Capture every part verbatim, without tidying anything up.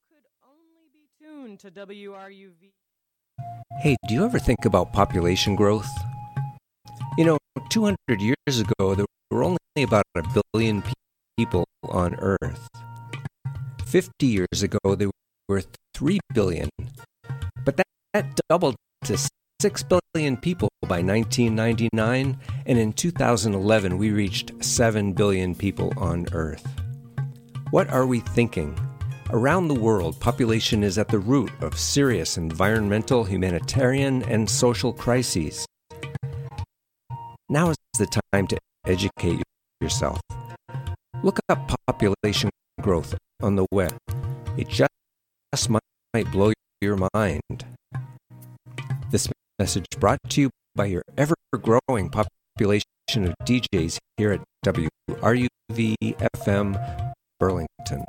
could only be tuned to W R U V. Hey, do you ever think about population growth? You know, two hundred years ago, there were only about a billion pe- people on Earth. fifty years ago, there were three billion. But that, that doubled to six billion people by nineteen ninety-nine, and in two thousand eleven, we reached seven billion people on Earth. What are we thinking? Around the world, population is at the root of serious environmental, humanitarian, and social crises. Now is the time to educate yourself. Look up population growth on the web. It just might blow your mind. This message brought to you by your ever-growing population of D Js here at W R U V F M Burlington.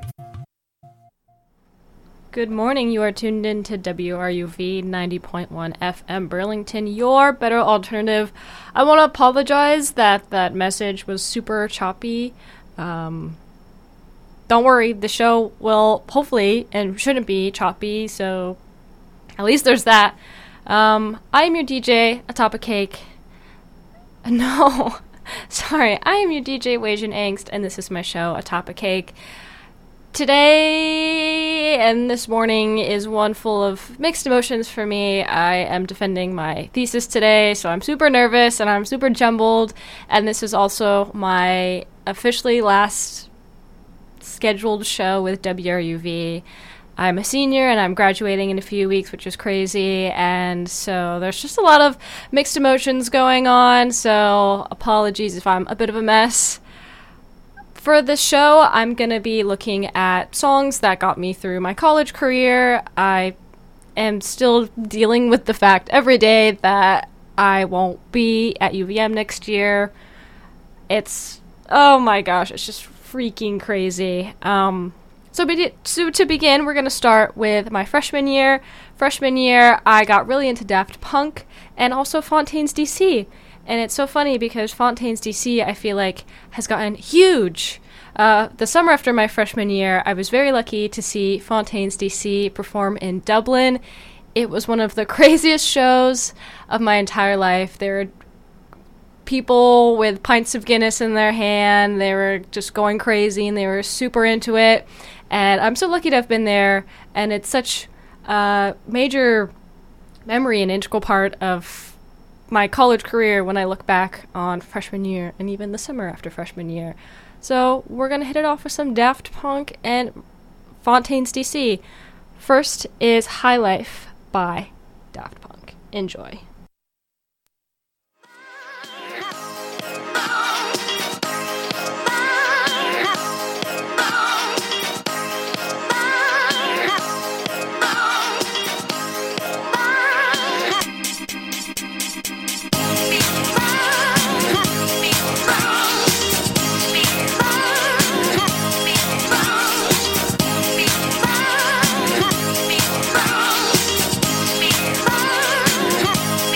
Good morning. You are tuned in to W R U V ninety point one F M Burlington, your better alternative. I want to apologize that that message was super choppy. Um, don't worry, the show will hopefully and shouldn't be choppy, so at least there's that. Um, I am your D J, Atop a Cake. No, sorry, I am your D J, Wasian Angst, and this is my show, Atop a Cake. Today and this morning is one full of mixed emotions for me. I am defending my thesis today, so I'm super nervous and I'm super jumbled. And this is also my officially last scheduled show with W R U V. I'm a senior and I'm graduating in a few weeks, which is crazy. And so there's just a lot of mixed emotions going on. So apologies if I'm a bit of a mess. For this show, I'm going to be looking at songs that got me through my college career. I am still dealing with the fact every day that I won't be at U V M next year. It's, oh my gosh, it's just freaking crazy. Um, so, be- so to begin, we're going to start with my freshman year. Freshman year, I got really into Daft Punk and also Fontaines D C. And it's so funny because Fontaines D C, I feel like, has gotten huge. Uh, the summer after my freshman year, I was very lucky to see Fontaines D C perform in Dublin. It was one of the craziest shows of my entire life. There were people with pints of Guinness in their hand. They were just going crazy, and they were super into it. And I'm so lucky to have been there, and it's such a major memory and integral part of my college career when I look back on freshman year and even the summer after freshman year. So we're going to hit it off with some Daft Punk and Fontaines D C. First is High Life by Daft Punk. Enjoy. Bye.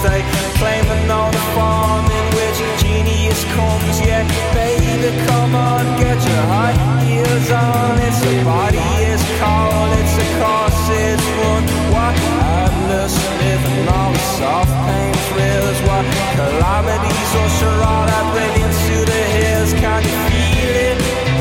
they claiming on the farm in which genius comes. Yeah, baby, come on, get your high heels on. It's a body, it's cold, it's a course, it's one. What endless living, all the soft pain thrills. What calamities or charade I bring into the hills. Can you feel it?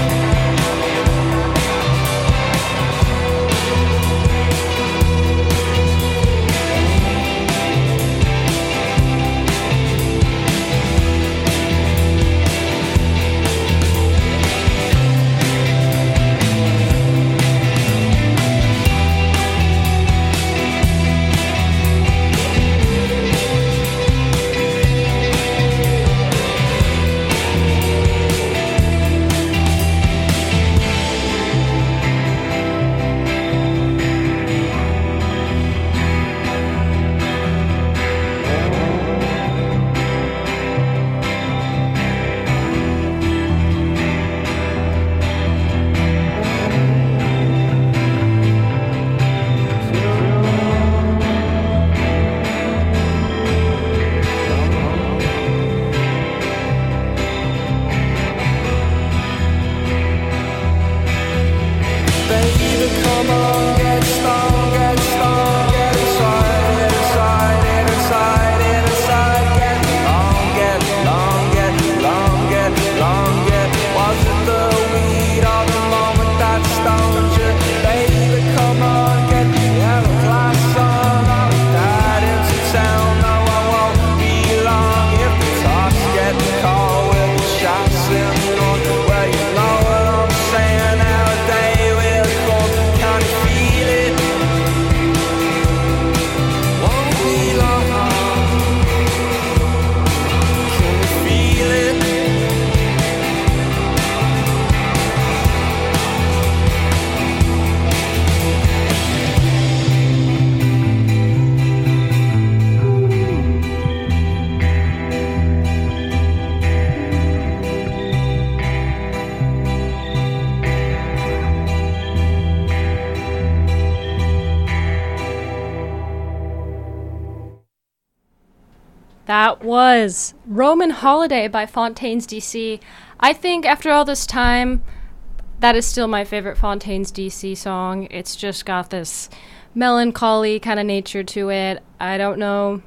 That was Roman Holiday by Fontaines D C. I think after all this time, that is still my favorite Fontaines D C song. It's just got this melancholy kind of nature to it. I don't know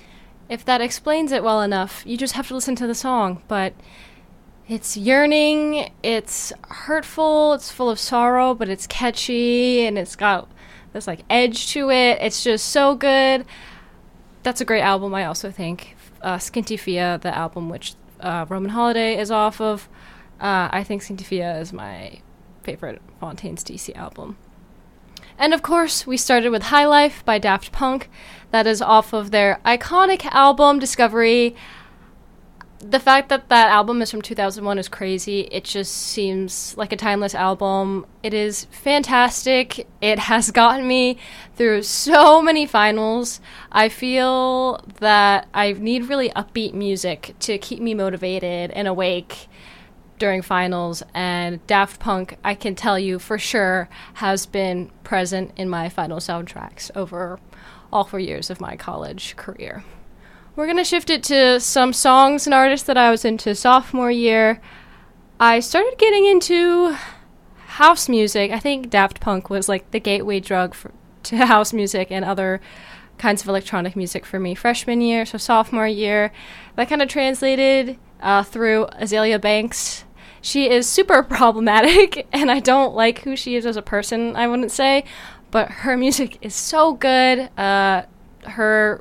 if that explains it well enough. You just have to listen to the song, but it's yearning, it's hurtful, it's full of sorrow, but it's catchy, and it's got this like edge to it. It's just so good. That's a great album, I also think. Uh, Skinty Fia, the album which uh, Roman Holiday is off of. Uh, I think Skinty Fia is my favorite Fontaines D C album. And of course, we started with High Life by Daft Punk. That is off of their iconic album, Discovery. The fact that that album is from two thousand one is crazy. It just seems like a timeless album. It is fantastic. It has gotten me through so many finals. I feel that I need really upbeat music to keep me motivated and awake during finals, and Daft Punk, I can tell you for sure, has been present in my final soundtracks over all four years of my college career. We're going to shift it to some songs and artists that I was into sophomore year. I started getting into house music. I think Daft Punk was like the gateway drug for, to house music and other kinds of electronic music for me freshman year, so sophomore year. That kind of translated uh, through Azealia Banks. She is super problematic, and I don't like who she is as a person, I wouldn't say, but her music is so good. Uh, her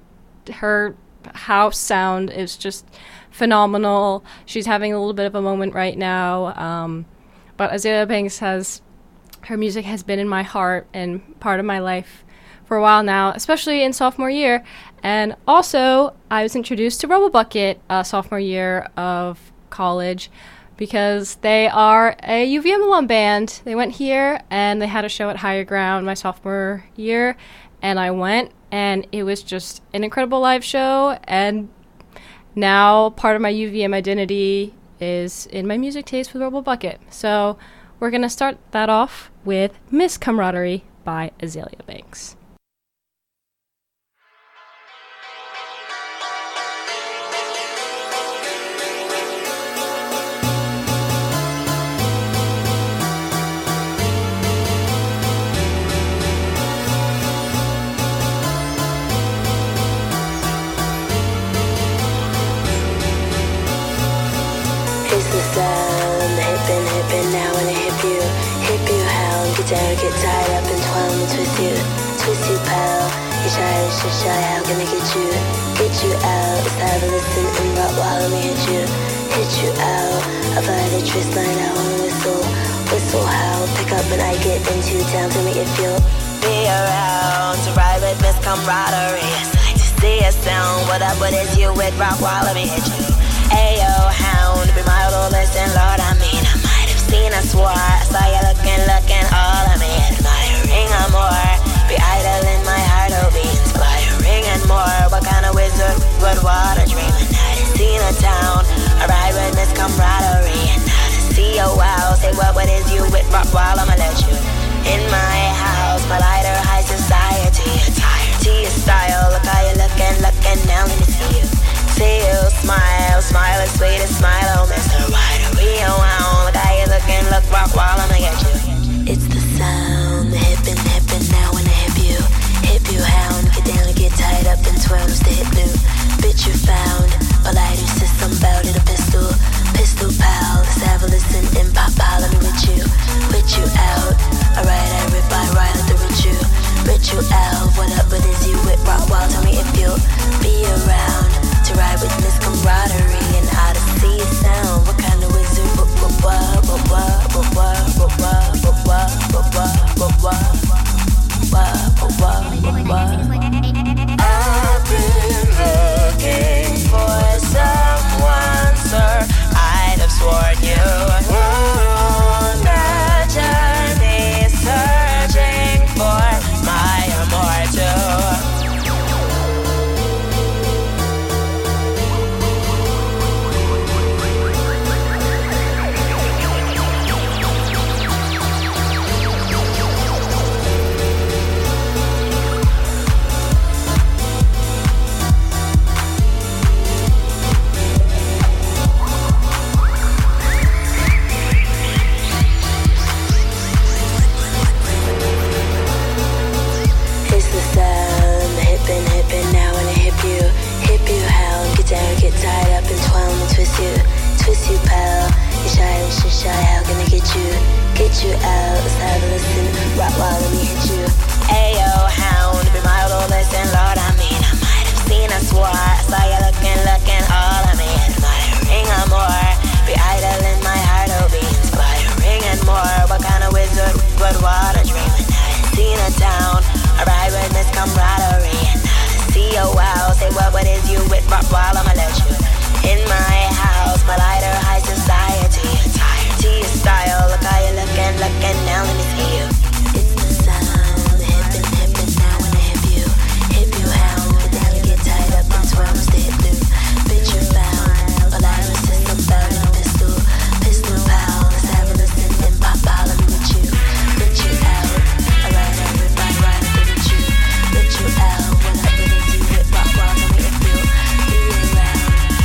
her house sound is just phenomenal. She's having a little bit of a moment right now, um, but Azealia Banks has, her music has been in my heart and part of my life for a while now, especially in sophomore year. And also, I was introduced to Robobucket uh, sophomore year of college because they are a U V M alum band. They went here and they had a show at Higher Ground my sophomore year, and I went, and it was just an incredible live show. And now part of my U V M identity is in my music taste with Robobucket. So we're going to start that off with Miss Camaraderie by Azealia Banks. down, get tied up and twirl me, twist you, twist you, pal. You shy, you shy, how can I get you, get you out? Let's have a listen and rock while let me hit you, hit you out. I fly the twist line out on a whistle, whistle how. Pick up and I get into town to make it feel. Be around to ride with Miss Camaraderie. It's like to see a sound. What up, what is you with rock while let me hit you. Ayo, hound, be my little listen, Lord, I mean, I might have seen, I swore. I saw you looking, looking, all of me admiring, I'm more. Be idle in my heart, oh, be inspiring and more. What kind of wizard would water dream? A night to see a town, a ride with Miss Camaraderie. And now to see, oh wow, say what, what is you with rock while I'ma let you in my house, my lighter high society attire to your style. Look how you looking, looking, now let me see you. See you smile, smile as sweet as smile, oh Mister Rider, we around. Look how you looking, look rock while I'ma get you. It's the sound, the hippin', hippin', now when I hip you, hip you hound. Get down and get tied up and twirl to hit blue. Bitch you found, all I do system bout it a pistol, pistol pal. Let's have a listen and pop pile, let me with you, with you out. Alright, I rip, I ride like the ritual, ritual out. What up, what is you with rock wild? Tell me if you'll be around to ride with Miss Camaraderie and how to see a sound. What kind of wizard? What what what what what what what what what what what what what what what. I've been looking for someone, sir. I'd have sworn you on that journey, searching for my immortal. Get tied up and twirl and twist you, twist you, pal. You shy, you shy, how can I get you, get you out? Let's have a listen, rock while let me hit you. Ayo, hound, be my little listen, Lord, I mean, I might have seen, I swore. I saw you looking, looking, all of me admiring, I'm more. Be idle in my heart, oh, be inspiring and more. What kind of wizard would water dream? And now to see a town, a ride with Miss Camaraderie. And now to see, oh wow, say what, what is you with rock while I'ma let you in my house, my lighter high society attire to your style. Look how you looking, looking, now let me see you. It's the sound, the hippin', hippin', now when I hip you, hip you hound. Get down and get tied up and twirl to hit blue. Bitch you found, all I do is system bout it a pistol, pistol pal. Let's have a listen and pop out, let me with you, with you out. Alright, I rip, I ride, I with you, with you out. What up with it, you with rock while let me hit you, be around.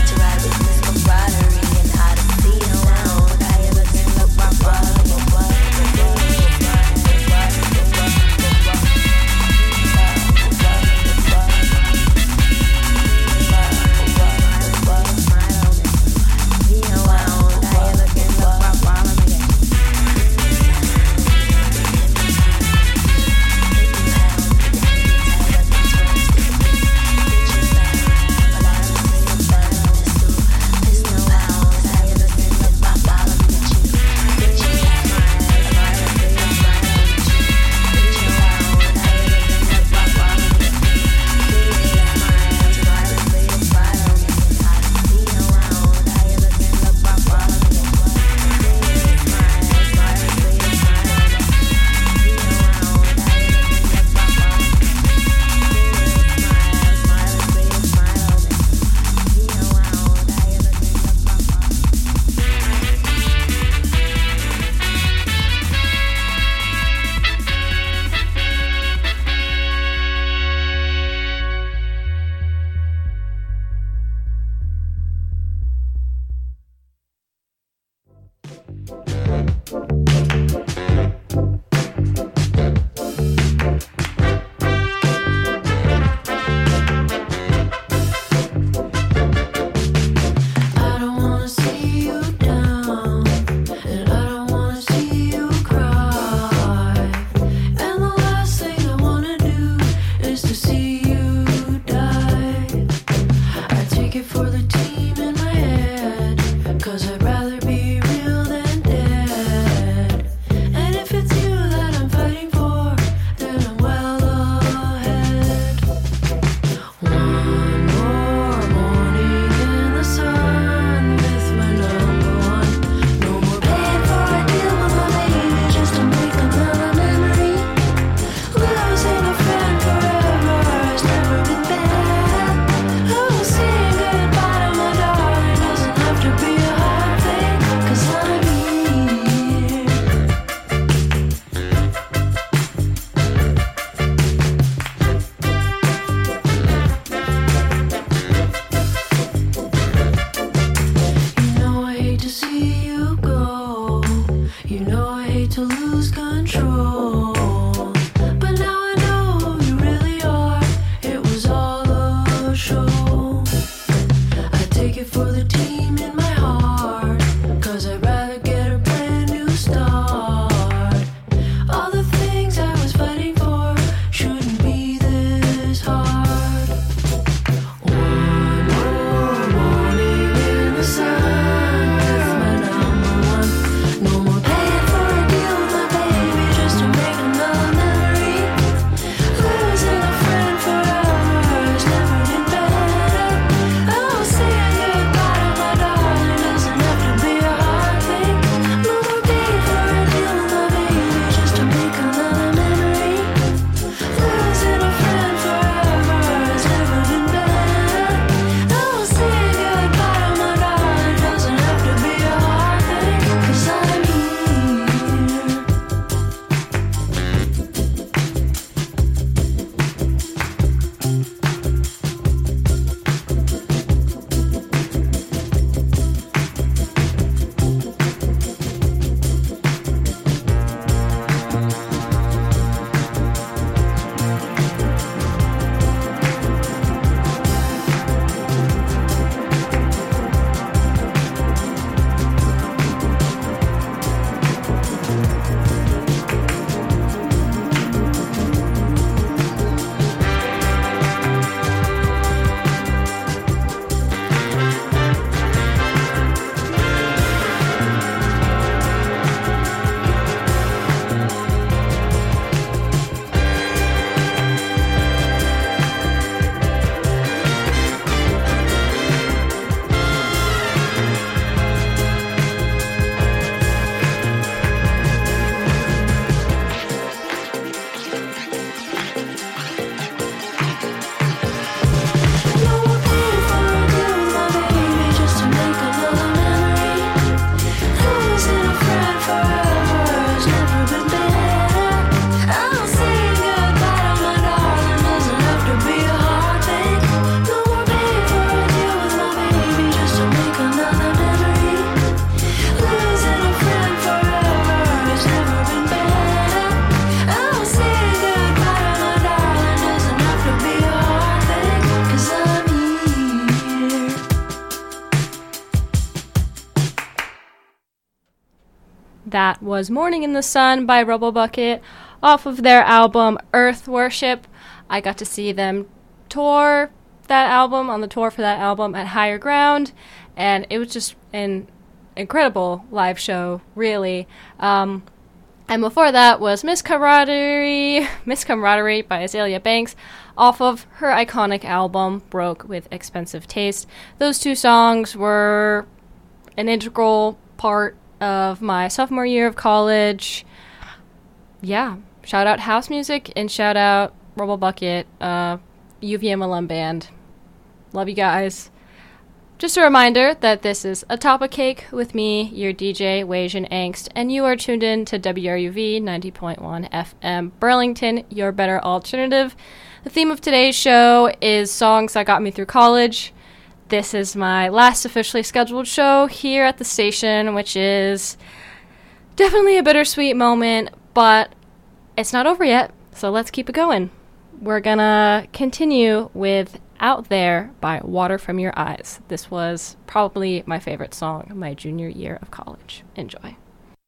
that was Morning in the Sun by Rubblebucket off of their album Earth Worship. I got to see them tour that album, on the tour for that album at Higher Ground, and it was just an incredible live show, really. Um, and before that was Miss Camaraderie, Miss Camaraderie by Azalea Banks off of her iconic album Broke with Expensive Taste. Those two songs were an integral part of my sophomore year of college. Yeah, shout out house music and shout out Rubblebucket, uh, U V M alum band. Love you guys. Just a reminder that this is Atop a Cake with me, your D J, Wasian Angst, and you are tuned in to W R U V ninety point one F M Burlington, your better alternative. The theme of today's show is songs that got me through college. This is my last officially scheduled show here at the station, which is definitely a bittersweet moment, but it's not over yet, so let's keep it going. We're gonna continue with Out There by Water From Your Eyes. This was probably my favorite song my junior year of college. Enjoy.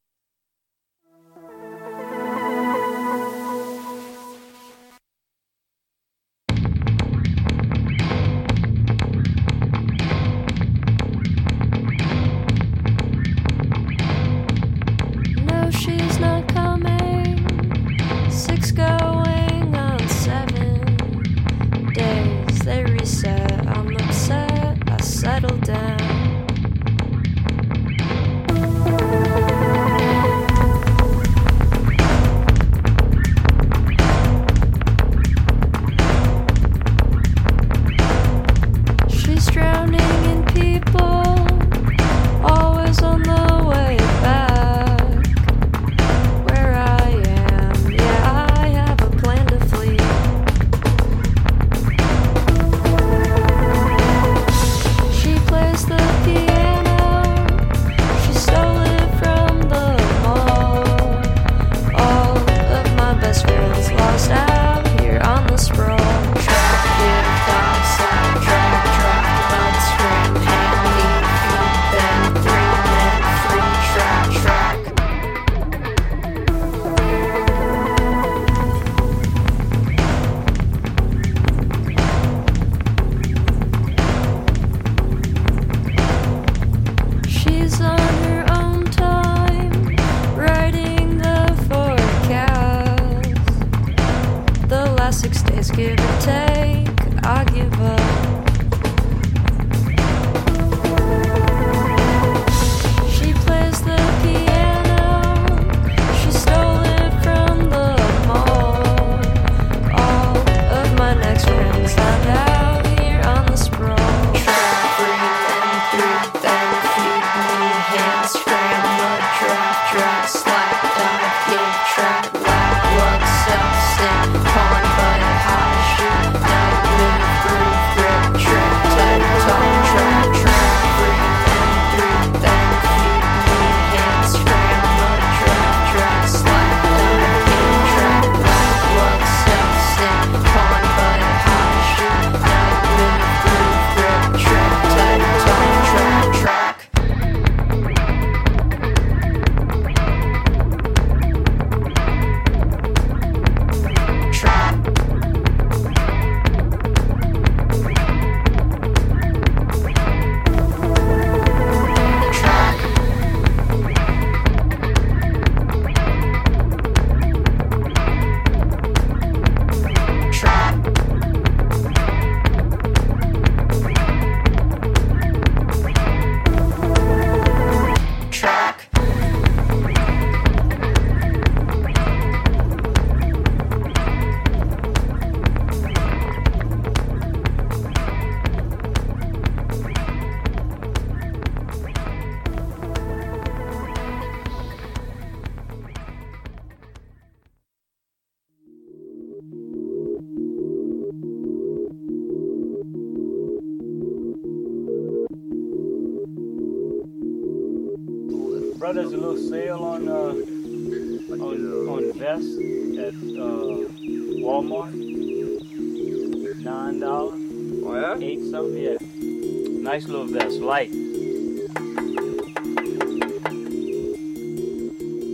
No, she's not coming. Six going on seven days. They reset. I'm upset. I settle down. She's drowning in people, always on the way back. Where I am, yeah, I have a plan to flee. She plays the piano, she stole it from the mall. All of my best friends lost out here on the sprawl. Track, give, dog, slap, track, track, blood, scream, hand, knee, feet, bend, three, men, free, track, track. She's on her own time, writing the forecast. The last six days, give or take, I give up. She plays the piano, she stole it from the mall. All of my next friends land out here on the sprawl. Track, breathe in, through, then feed me, hands, scram, mud, track, track, slap, dive, give, track, lap, lug, self, sing, pawn, but high, shoot, night, move, groove, grip, trick, tight, tall, track, track, breathe in, through, then feed me, hands, scram, mud, track, track, slap, dive, give, track, lap, lug, self, sing, pawn, but high, shoot, night, move, groove, grip, trick, tight, tall, track, track. Track. Track. Track. Track. Bro, there's a little sale on uh on, on vests at uh, Walmart. Nine dollars. Oh yeah? Eight something. Yeah. Nice little vest, light.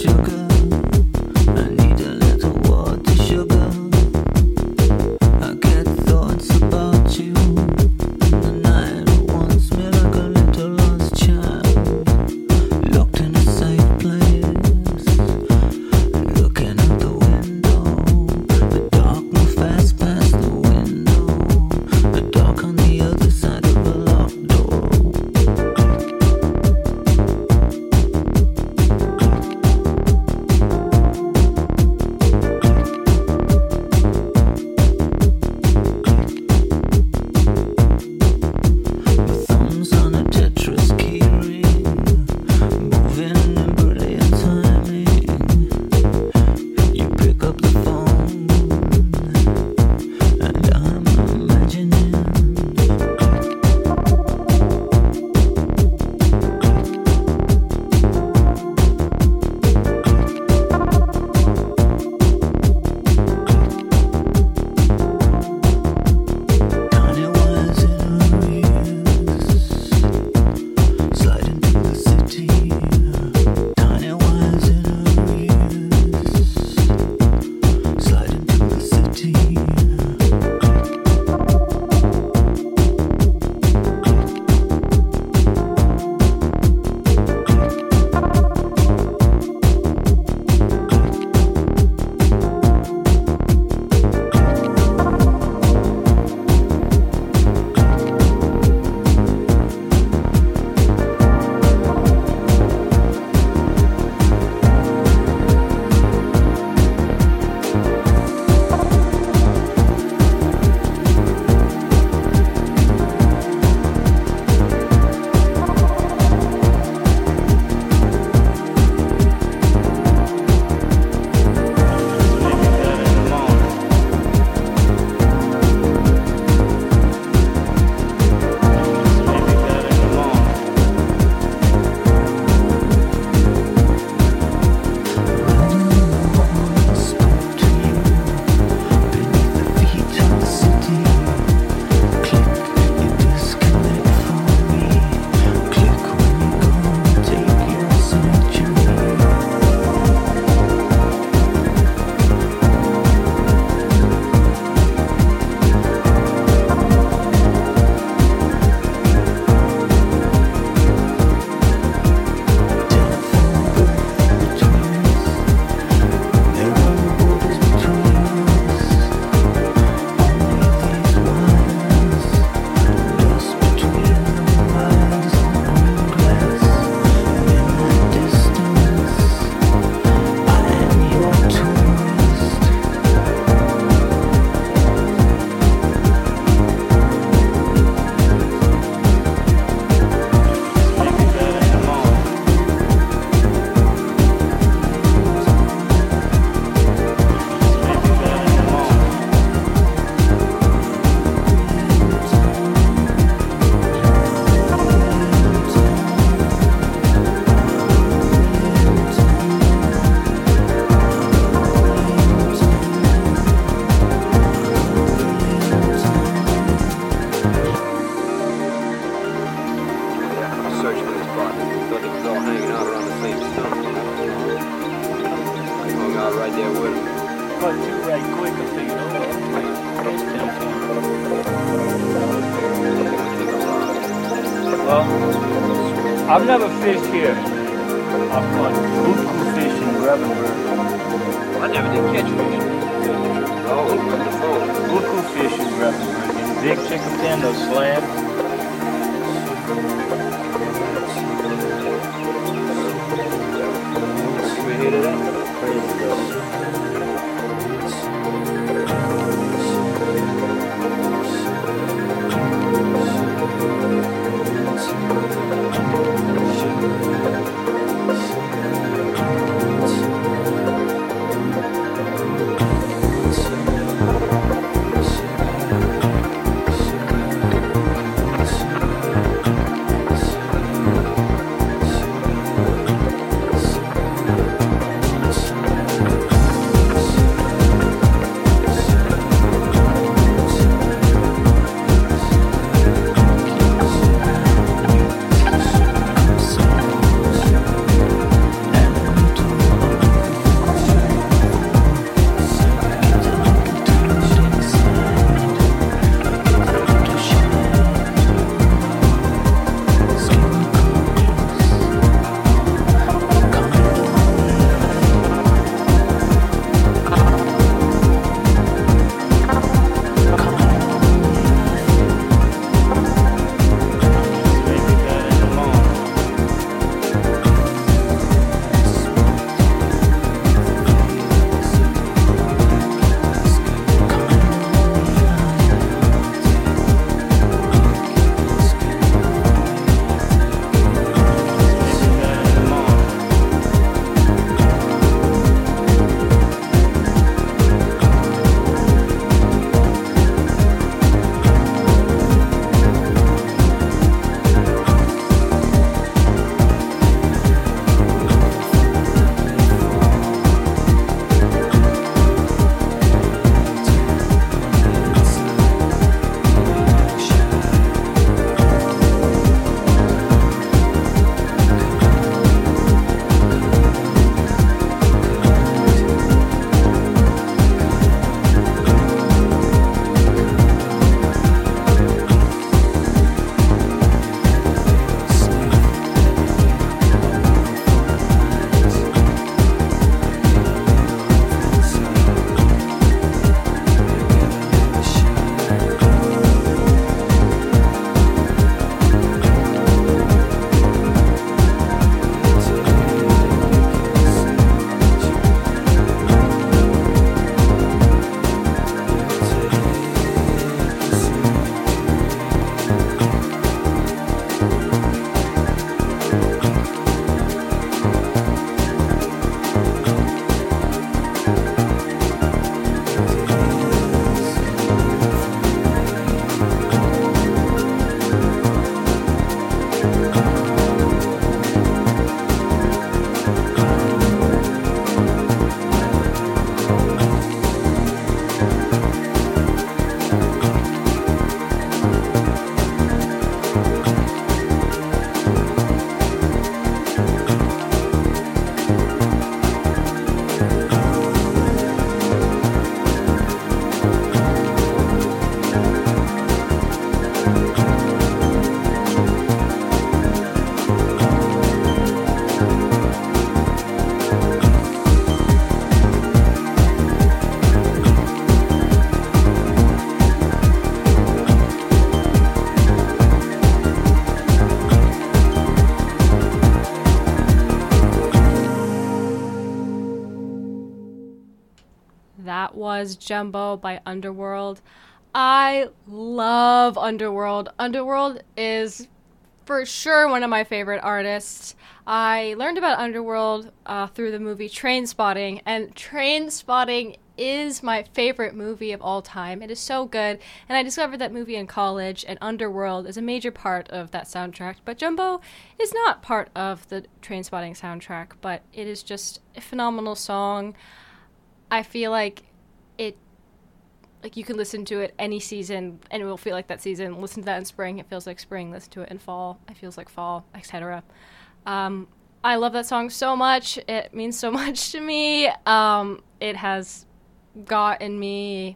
cut you right quick and figure it out. Well, I've never fished here. I've caught buku fish in Gravenberg. I never did catch fish. Oh, wonderful. Buku fish in Gravenberg. In big chicken pen, those slabs. We hit it up. Crazy though. That was Jumbo by Underworld. I love Underworld. Underworld is for sure one of my favorite artists. I learned about Underworld uh, through the movie Trainspotting, and Trainspotting is my favorite movie of all time. It is so good, and I discovered that movie in college, and Underworld is a major part of that soundtrack. But Jumbo is not part of the Trainspotting soundtrack, but it is just a phenomenal song. I feel like it, like you can listen to it any season and it will feel like that season. Listen to that in spring, it feels like spring. Listen to it in fall, it feels like fall, et cetera. Um, I love that song so much. It means so much to me. Um, it has gotten me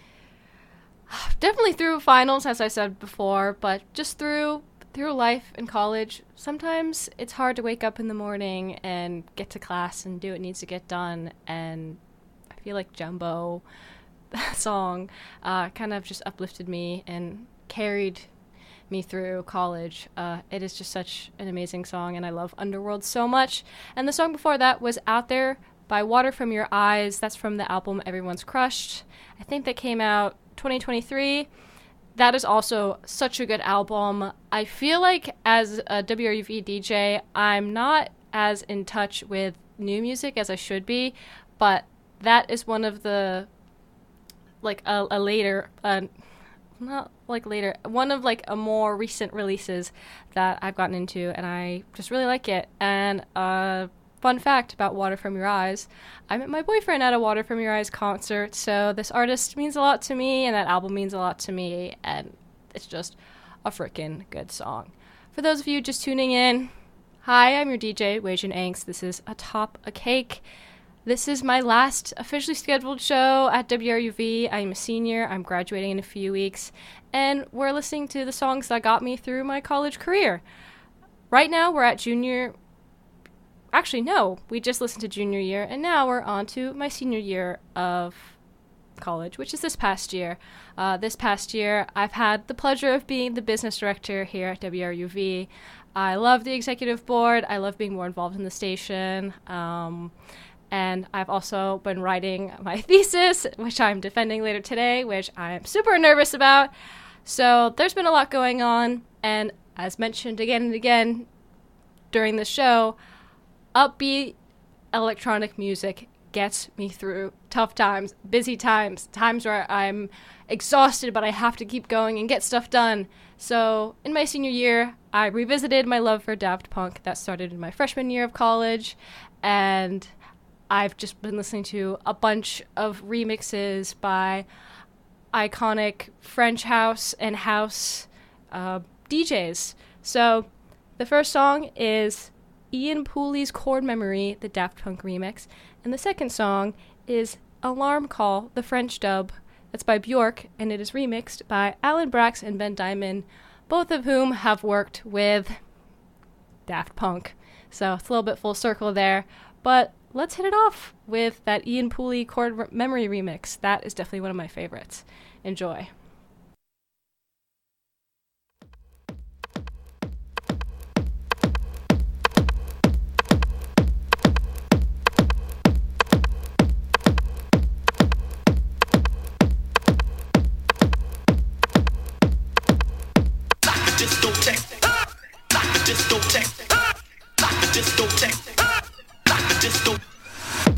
definitely through finals, as I said before, but just through through life in college. Sometimes it's hard to wake up in the morning and get to class and do what needs to get done, and I feel like Jumbo, that song, uh, kind of just uplifted me and carried me through college. Uh, it is just such an amazing song, and I love Underworld so much. And the song before that was Out There by Water From Your Eyes. That's from the album Everyone's Crushed. I think that came out twenty twenty-three. That is also such a good album. I feel like as a W R U V D J, I'm not as in touch with new music as I should be, but that is one of the, like, a, a later, uh, not like later, one of, like, a more recent releases that I've gotten into, and I just really like it. And, uh, fun fact about Water From Your Eyes, I met my boyfriend at a Water From Your Eyes concert, so this artist means a lot to me, and that album means a lot to me, and it's just a frickin' good song. For those of you just tuning in, hi, I'm your D J, Weijun Angst. This is Atop a Cake. This is my last officially scheduled show at W R U V. I'm a senior, I'm graduating in a few weeks, and we're listening to the songs that got me through my college career. Right now, we're at junior... Actually, no, we just listened to junior year, and now we're on to my senior year of college, which is this past year. Uh, this past year, I've had the pleasure of being the business director here at W R U V. I love the executive board. I love being more involved in the station. Um... And I've also been writing my thesis, which I'm defending later today, which I'm super nervous about. So there's been a lot going on. And as mentioned again and again during the show, upbeat electronic music gets me through tough times, busy times, times where I'm exhausted, but I have to keep going and get stuff done. So in my senior year, I revisited my love for Daft Punk that started in my freshman year of college. And I've just been listening to a bunch of remixes by iconic French house and house uh, D Js. So the first song is Ian Pooley's Chord Memory, the Daft Punk remix. And the second song is Alarm Call, the French dub. That's by Bjork, and it is remixed by Alan Brax and Ben Diamond, both of whom have worked with Daft Punk. So it's a little bit full circle there. But let's hit it off with that Ian Pooley Chord re- Memory remix. That is definitely one of my favorites. Enjoy. Discotheque, like a discotheque, like a discotheque.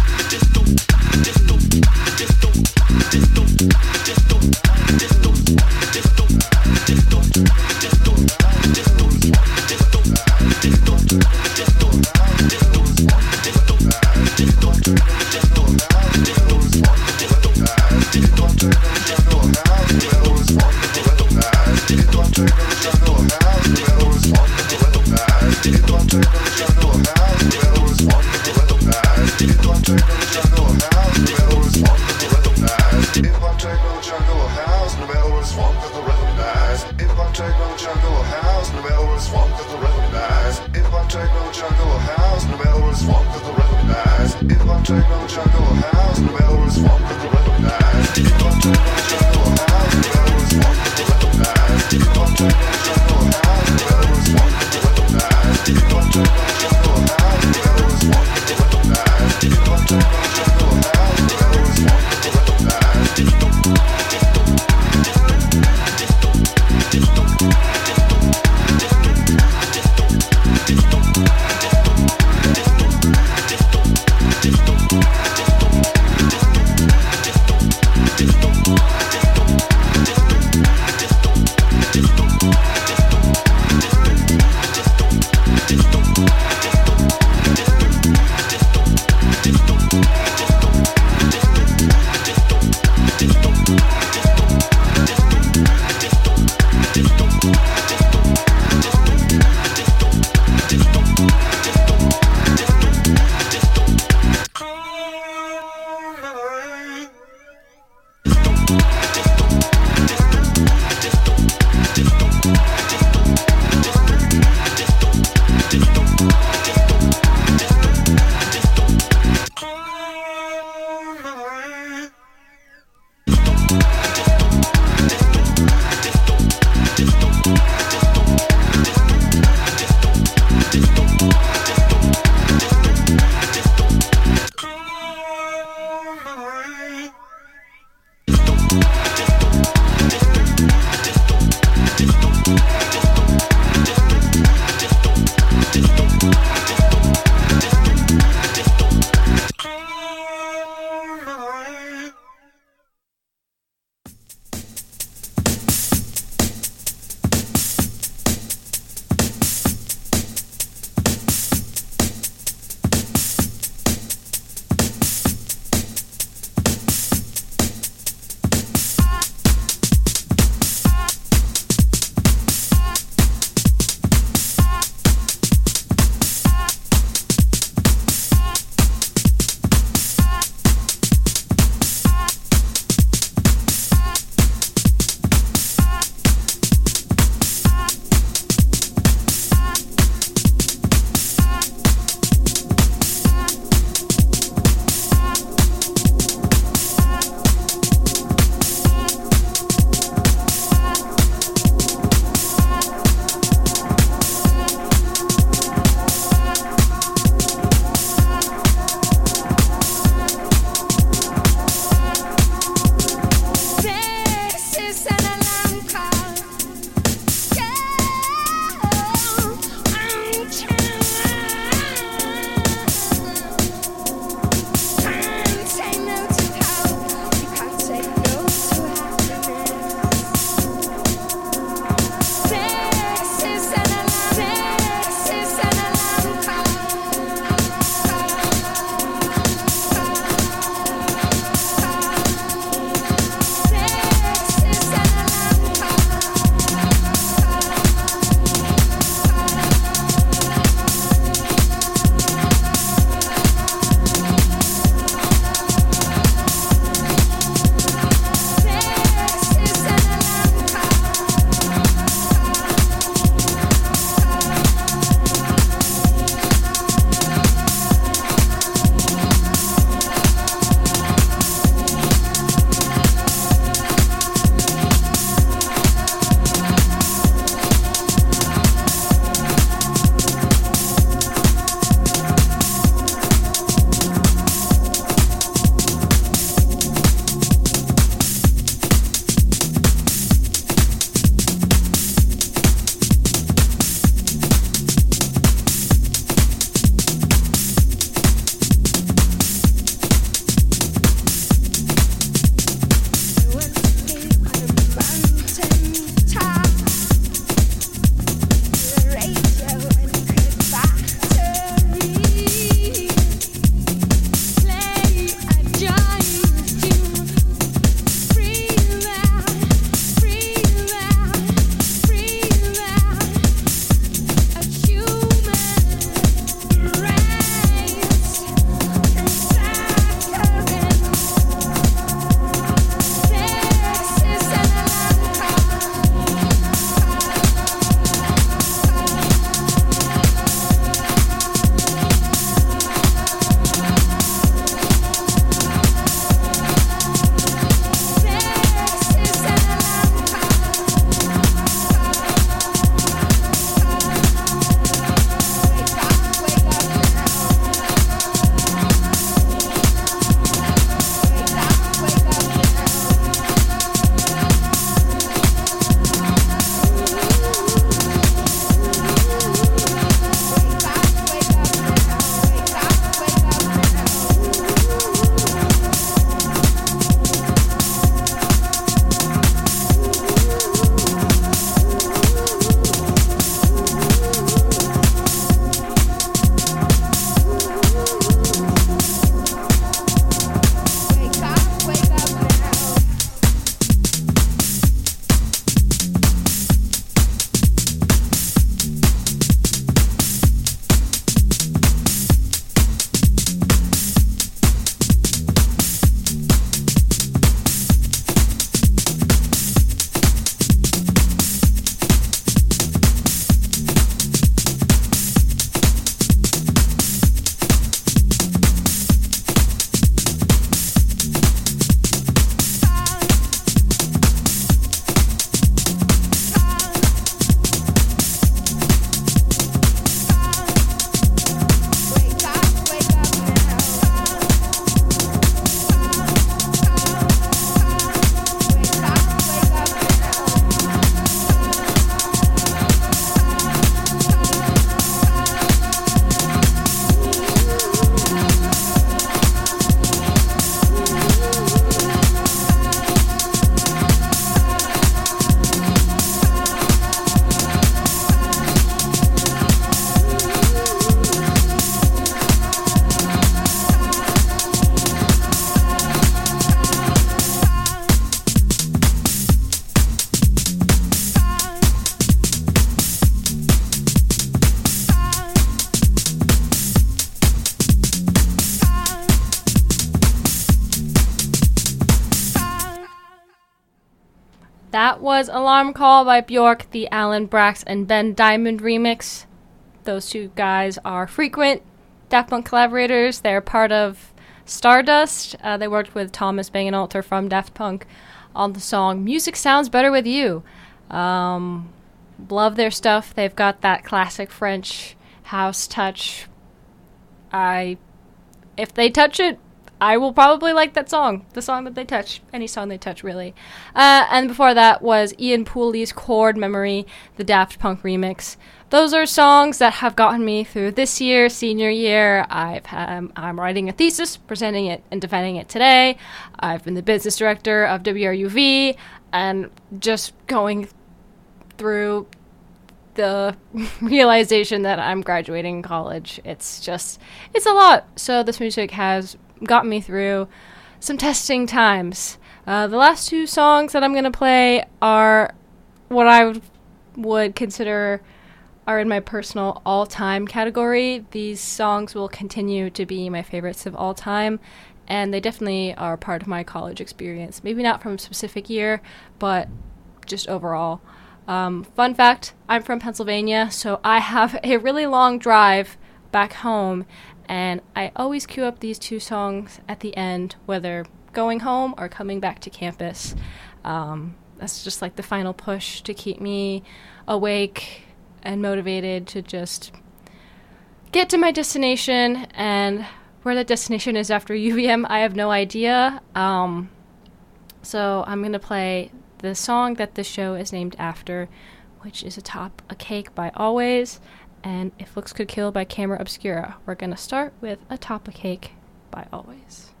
That was Alarm Call by Bjork, the Alan Brax and Ben Diamond remix. Those two guys are frequent Daft Punk collaborators. They're part of Stardust. Uh, they worked with Thomas Bangalter from Daft Punk on the song Music Sounds Better With You. Um, love their stuff. They've got that classic French house touch. I, if they touch it, I will probably like that song, the song that they touch, any song they touch, really. Uh, and before that was Ian Pooley's Chord Memory, the Daft Punk remix. Those are songs that have gotten me through this year, senior year. I've um, I'm writing a thesis, presenting it, and defending it today. I've been the business director of W R U V, and just going through the realization that I'm graduating college. It's just, it's a lot. So this music has got me through some testing times. Uh, the last two songs that I'm going to play are what I would, would consider are in my personal all-time category. These songs will continue to be my favorites of all time, and they definitely are part of my college experience. Maybe not from a specific year, but just overall. Um, fun fact, I'm from Pennsylvania, so I have a really long drive back home, and I always queue up these two songs at the end, whether going home or coming back to campus. Um, that's just like the final push to keep me awake and motivated to just get to my destination. And where that destination is after U V M, I have no idea. Um, so I'm going to play the song that the show is named after, which is Atop a Cake by Always, and If Looks Could Kill by Camera Obscura. We're going to start with Atop a Cake by Always.